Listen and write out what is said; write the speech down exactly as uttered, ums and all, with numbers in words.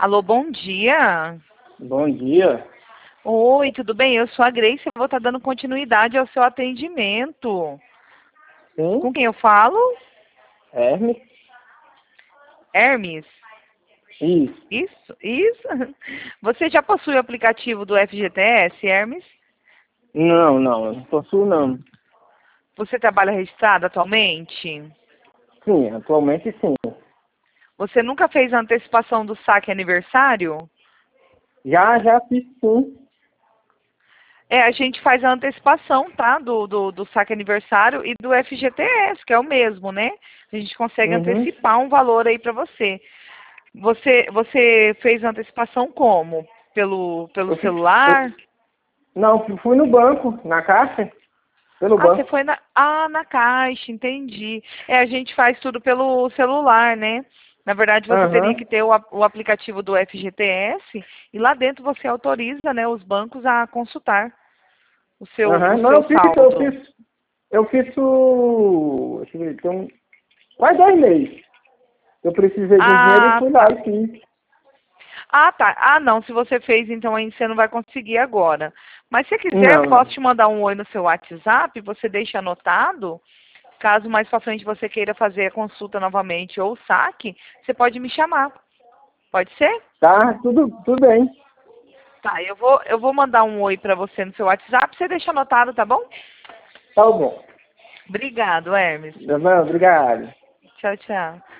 Alô, bom dia. Bom dia. Oi, tudo bem? Eu sou a Grace, eu vou estar dando continuidade ao seu atendimento. Sim, Com quem eu falo? Hermes? Hermes. Isso. Isso, isso. Você já possui o aplicativo do F G T S, Hermes? Não, não, eu não possuo não. Você trabalha registrado atualmente? Sim, atualmente sim. Você nunca fez a antecipação do saque aniversário? Já, já fiz sim. É, a gente faz a antecipação, tá? Do, do, do saque aniversário e do F G T S, que é o mesmo, né? A gente consegue Uhum. antecipar um valor aí para você. Você, você fez a antecipação como? Pelo, pelo Eu fiz, celular? eu, não, eu fui no banco, na caixa, pelo Ah, você banco. foi na, ah, na caixa, entendi. É, a gente faz tudo pelo celular, né? Na verdade, você teria que Aham, ter o, a- o aplicativo do F G T S e lá dentro você autoriza, né, os bancos a consultar o seu, o aham. Não, seu eu fiz, eu saldo. fiz, eu fiz o... Deixa eu ver, tem um, quase dois meses. Eu precisei de um dinheiro e Ah, fui lá tá. e fiz. Ah, tá. Ah, não. Se você fez, então aí você não vai conseguir agora. Mas se quiser, eu Não, posso não. te mandar um oi no seu WhatsApp, você deixa anotado. Caso mais pra frente você queira fazer a consulta novamente ou o saque, você pode me chamar. Pode ser? Tá, tudo, tudo bem. Tá, eu vou, eu vou mandar um oi pra você no seu WhatsApp, você deixa anotado, tá bom? Tá bom. Obrigado, Hermes. Tá bom, obrigado. Tchau, tchau.